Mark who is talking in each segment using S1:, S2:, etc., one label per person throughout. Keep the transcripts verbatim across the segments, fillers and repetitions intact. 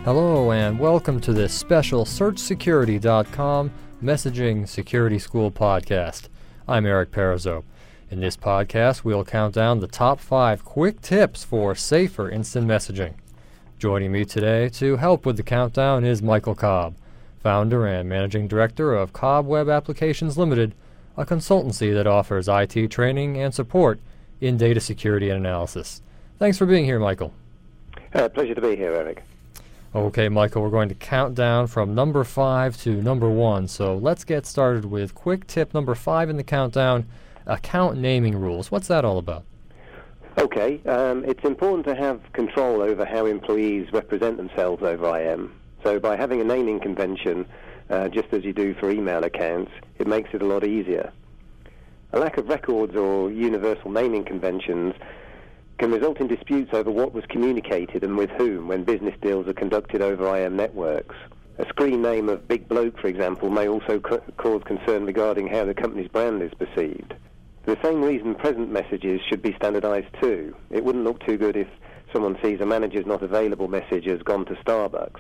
S1: Hello and welcome to this special Search Security dot com Messaging Security School podcast. I'm Eric Parizeau. In this podcast, we'll count down the top five quick tips for safer instant messaging. Joining me today to help with the countdown is Michael Cobb, founder and managing director of Cobb Web Applications Limited, a consultancy that offers I T training and support in data security and analysis. Thanks for being here, Michael.
S2: Uh, pleasure to be here, Eric.
S1: Okay, Michael, we're going to count down from number five to number one. So let's get started with quick tip number five in the countdown, account naming rules. What's that all about?
S2: Okay, um, it's important to have control over how employees represent themselves over I M. So by having a naming convention, uh, just as you do for email accounts, it makes it a lot easier. A lack of records or universal naming conventions can result in disputes over what was communicated and with whom when business deals are conducted over I M networks. A screen name of Big Bloke, for example, may also co- cause concern regarding how the company's brand is perceived. For the same reason, present messages should be standardized too. It wouldn't look too good if someone sees a manager's not available message as gone to Starbucks.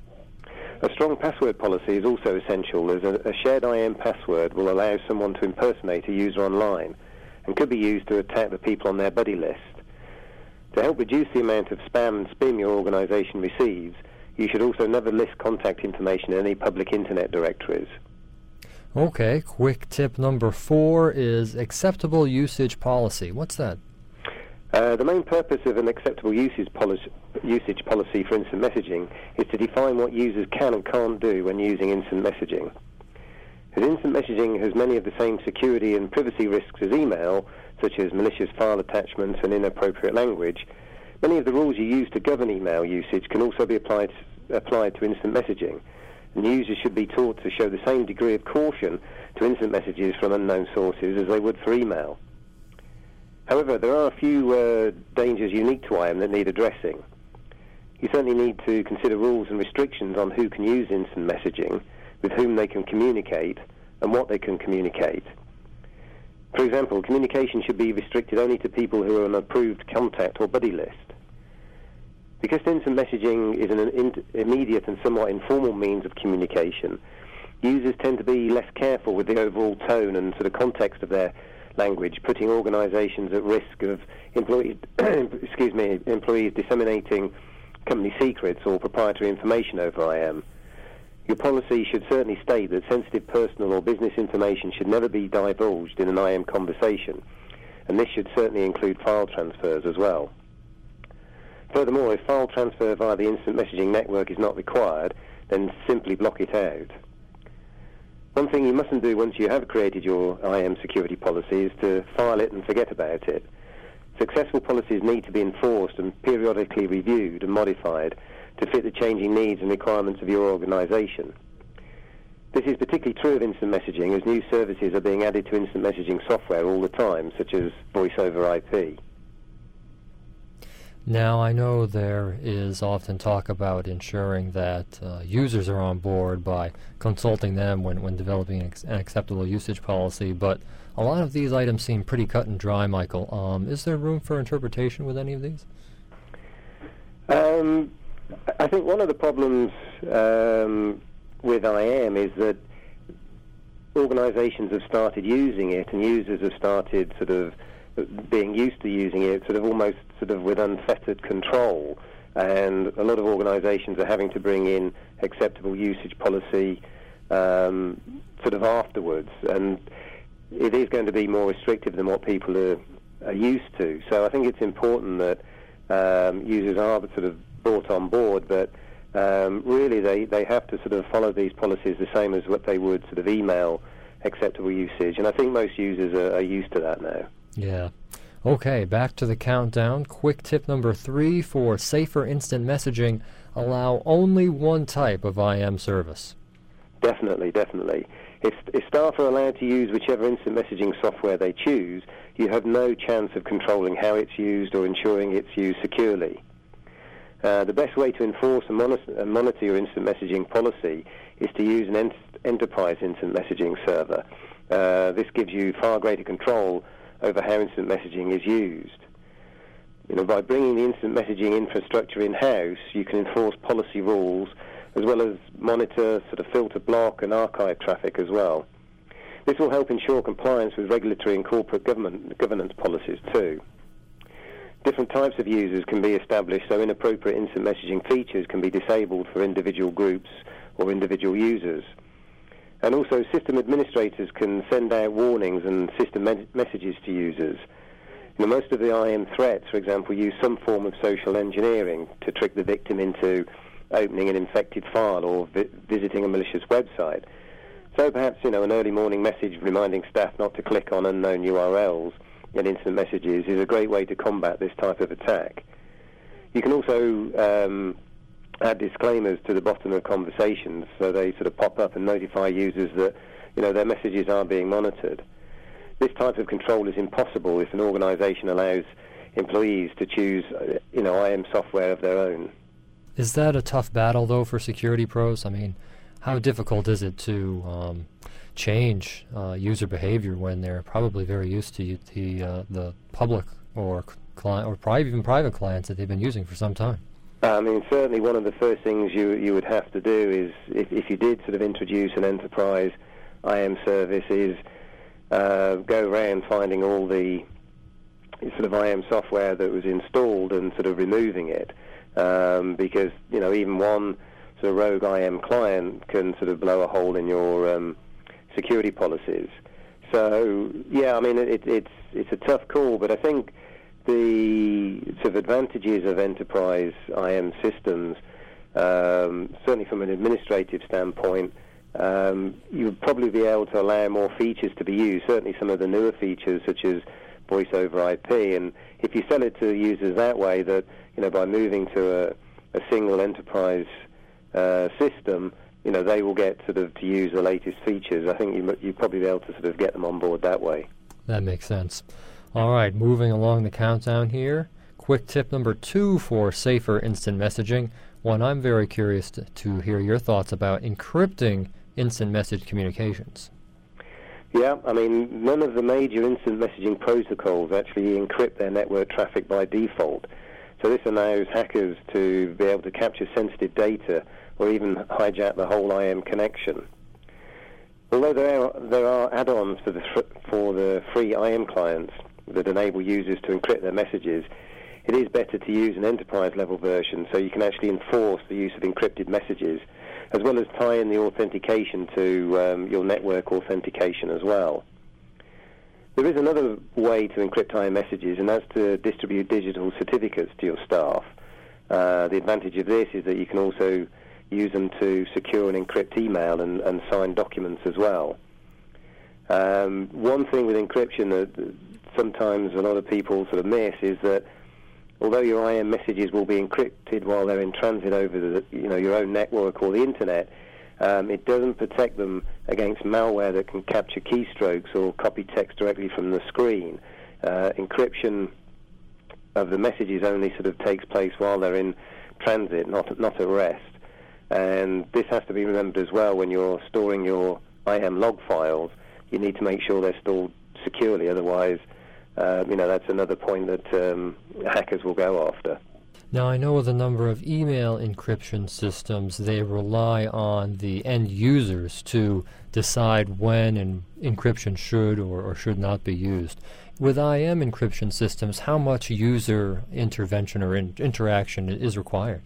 S2: A strong password policy is also essential, as a, a shared I M password will allow someone to impersonate a user online and could be used to attack the people on their buddy list. To help reduce the amount of spam and spam your organization receives, you should also never list contact information in any public internet directories.
S1: Okay, quick tip number four is acceptable usage policy. What's that?
S2: Uh, the main purpose of an acceptable usage policy, usage policy for instant messaging is to define what users can and can't do when using instant messaging. As instant messaging has many of the same security and privacy risks as email, such as malicious file attachments and inappropriate language, many of the rules you use to govern email usage can also be applied, applied to instant messaging, and users should be taught to show the same degree of caution to instant messages from unknown sources as they would for email. However, there are a few uh, dangers unique to I M that need addressing. You certainly need to consider rules and restrictions on who can use instant messaging, with whom they can communicate, and what they can communicate. For example, communication should be restricted only to people who are on an approved contact or buddy list. Because instant messaging is an in- immediate and somewhat informal means of communication, users tend to be less careful with the overall tone and sort of context of their language, putting organizations at risk of employees, excuse me, employees disseminating company secrets or proprietary information over I M. Your policy should certainly state that sensitive personal or business information should never be divulged in an I M conversation, and this should certainly include file transfers as well. Furthermore, if file transfer via the instant messaging network is not required, then simply block it out. One thing you mustn't do once you have created your I M security policy is to file it and forget about it. Successful policies need to be enforced and periodically reviewed and modified to fit the changing needs and requirements of your organization. This is particularly true of instant messaging, as new services are being added to instant messaging software all the time, such as voice over I P.
S1: Now, I know there is often talk about ensuring that uh, users are on board by consulting them when, when developing an, ex- an acceptable usage policy, but a lot of these items seem pretty cut and dry, Michael. Um, is there room for interpretation with any of these?
S2: Um... I think one of the problems um, with I M is that organizations have started using it and users have started sort of being used to using it sort of almost sort of with unfettered control, and a lot of organizations are having to bring in acceptable usage policy um, sort of afterwards, and it is going to be more restrictive than what people are, are used to. So I think it's important that um, users are sort of brought on board, but um, really they, they have to sort of follow these policies the same as what they would sort of email acceptable usage, and I think most users are, are used to that now.
S1: Yeah. Okay, back to the countdown. Quick tip number three for safer instant messaging: allow only one type of I M service.
S2: Definitely, definitely. If, if staff are allowed to use whichever instant messaging software they choose, you have no chance of controlling how it's used or ensuring it's used securely. Uh, the best way to enforce and monitor, and monitor your instant messaging policy is to use an ent- enterprise instant messaging server. Uh, this gives you far greater control over how instant messaging is used. You know, by bringing the instant messaging infrastructure in-house, you can enforce policy rules as well as monitor, sort of filter, block and archive traffic as well. This will help ensure compliance with regulatory and corporate government governance policies too. Different types of users can be established, so inappropriate instant messaging features can be disabled for individual groups or individual users. And also, system administrators can send out warnings and system me- messages to users. You know, most of the I M threats, for example, use some form of social engineering to trick the victim into opening an infected file or vi- visiting a malicious website. So perhaps, you know, an early morning message reminding staff not to click on unknown U R Ls in instant messages is a great way to combat this type of attack. You can also um, add disclaimers to the bottom of conversations so they sort of pop up and notify users that, you know, their messages are being monitored. This type of control is impossible if an organization allows employees to choose, you know, I M software of their own.
S1: Is that a tough battle, though, for security pros? I mean, how difficult is it to um, change uh, user behavior when they're probably very used to the uh, the public or client or pri- even private clients that they've been using for some time?
S2: I mean, certainly one of the first things you you would have to do is, if, if you did sort of introduce an enterprise I M service, is uh, go around finding all the sort of I M software that was installed and sort of removing it, um, because, you know, even one sort of rogue I M client can sort of blow a hole in your um, security policies. So, yeah, I mean, it, it's it's a tough call, but I think the sort of advantages of enterprise I M systems, um, certainly from an administrative standpoint, um, you would probably be able to allow more features to be used, certainly some of the newer features such as voice over I P. And if you sell it to users that way, that, you know, by moving to a, a single enterprise uh, system, you know, they will get sort of to use the latest features. I think you you'd probably be able to sort of get them on board that way.
S1: That makes sense. All right, moving along the countdown here. Quick tip number two for safer instant messaging. One I'm very curious to, to hear your thoughts about: encrypting instant message communications.
S2: Yeah, I mean, none of the major instant messaging protocols actually encrypt their network traffic by default. So this allows hackers to be able to capture sensitive data or even hijack the whole I M connection. Although there are, there are add-ons for the, for the free I M clients that enable users to encrypt their messages, it is better to use an enterprise-level version so you can actually enforce the use of encrypted messages, as well as tie in the authentication to um, your network authentication as well. There is another way to encrypt I M messages, and that's to distribute digital certificates to your staff. Uh, the advantage of this is that you can also use them to secure and encrypt email and, and sign documents as well. Um, one thing with encryption that sometimes a lot of people sort of miss is that although your I M messages will be encrypted while they're in transit over the, you know, your own network or the internet, um, it doesn't protect them against malware that can capture keystrokes or copy text directly from the screen. Uh, encryption of the messages only sort of takes place while they're in transit, not not at rest. And this has to be remembered as well when you're storing your I M log files. You need to make sure they're stored securely, otherwise, uh, you know, that's another point that um, hackers will go after.
S1: Now, I know with a number of email encryption systems, they rely on the end users to decide when an encryption should or, or should not be used. With I M encryption systems, how much user intervention or in, interaction is required?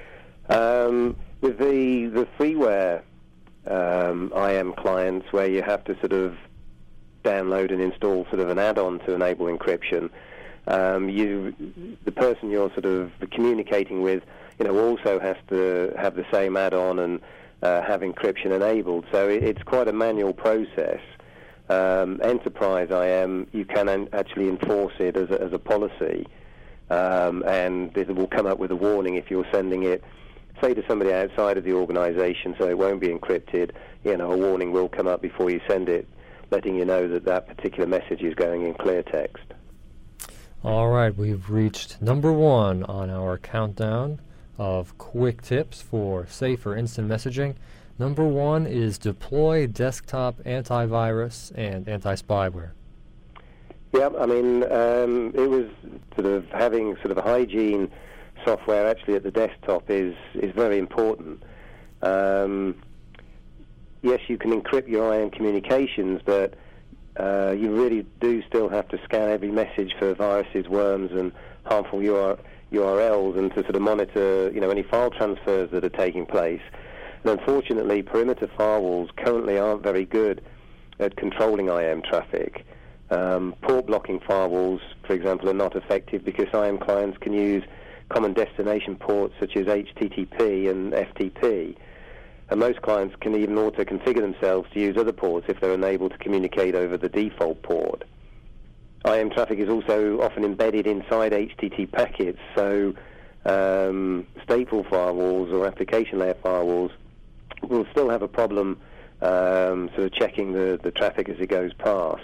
S1: Um,
S2: with the, the freeware um, I M clients, where you have to sort of download and install sort of an add-on to enable encryption, um, you, the person you're sort of communicating with, you know, also has to have the same add-on and uh, have encryption enabled. So it, it's quite a manual process. Um, enterprise I M, you can an- actually enforce it as a, as a policy, um, and it will come up with a warning if you're sending it, say, to somebody outside of the organization, so it won't be encrypted. You know, a warning will come up before you send it, letting you know that that particular message is going in clear text.
S1: All right, we've reached number one on our countdown of quick tips for safer instant messaging. Number one is deploy desktop antivirus and anti-spyware.
S2: Yeah, I mean, um, it was sort of having sort of hygiene software actually at the desktop is, is very important. Um, yes, you can encrypt your I M communications, but uh, you really do still have to scan every message for viruses, worms, and harmful U R, U R Ls, and to sort of monitor, you know, any file transfers that are taking place. And unfortunately, perimeter firewalls currently aren't very good at controlling I M traffic. Um, port blocking firewalls, for example, are not effective because I M clients can use common destination ports such as H T T P and F T P. And most clients can even auto-configure themselves to use other ports if they're unable to communicate over the default port. I M traffic is also often embedded inside H T T P packets, so um, stateful firewalls or application layer firewalls will still have a problem um, sort of checking the, the traffic as it goes past.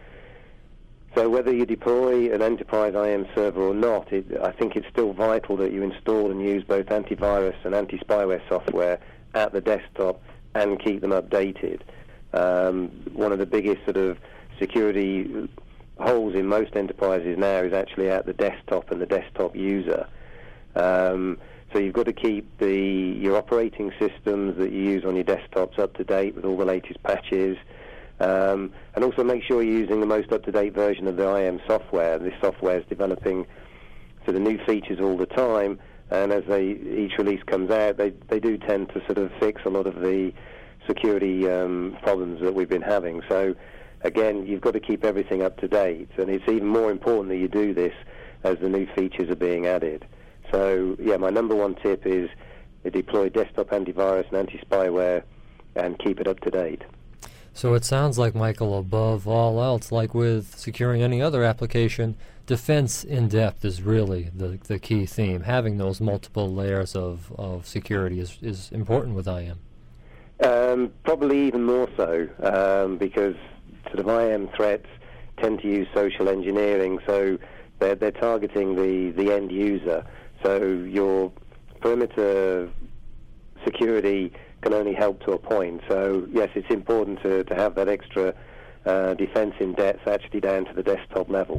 S2: So whether you deploy an enterprise I M server or not, it, I think it's still vital that you install and use both antivirus and anti-spyware software at the desktop and keep them updated. Um, one of the biggest sort of security holes in most enterprises now is actually at the desktop and the desktop user. Um, so you've got to keep the your operating systems that you use on your desktops up to date with all the latest patches. Um, and also make sure you're using the most up-to-date version of the I M software. This software is developing sort of new features all the time, and as they, each release comes out, they, they do tend to sort of fix a lot of the security um, problems that we've been having. So, again, you've got to keep everything up to date, and it's even more important that you do this as the new features are being added. So, yeah, my number one tip is deploy desktop antivirus and anti-spyware and keep it up to date.
S1: So it sounds like, Michael, above all else, like with securing any other application, defense in depth is really the, the key theme. Having those multiple layers of, of security is, is important with I M.
S2: Um, probably even more so, um, because sort of I M threats tend to use social engineering, so they're, they're targeting the, the end user. So your perimeter security can only help to a point. So, yes, it's important to, to have that extra uh, defense in depth actually down to the desktop level.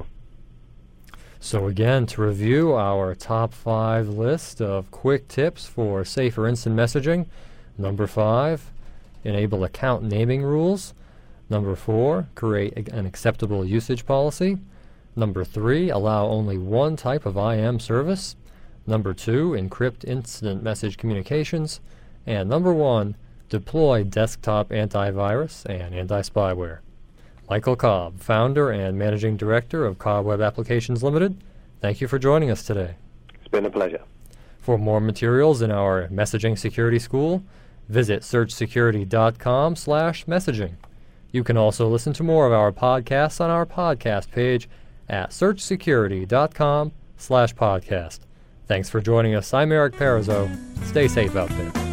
S1: So, again, to review our top five list of quick tips for safer instant messaging. Number five, enable account naming rules. Number four, create an acceptable usage policy. Number three, allow only one type of I M service. Number two, encrypt instant message communications. And number one, deploy desktop antivirus and anti-spyware. Michael Cobb, founder and managing director of Cobb Web Applications Limited, thank you for joining us today.
S2: It's been a pleasure.
S1: For more materials in our Messaging Security School, visit searchsecurity.com slash messaging. You can also listen to more of our podcasts on our podcast page at searchsecurity.com slash podcast. Thanks for joining us. I'm Eric Parizeau. Stay safe out there.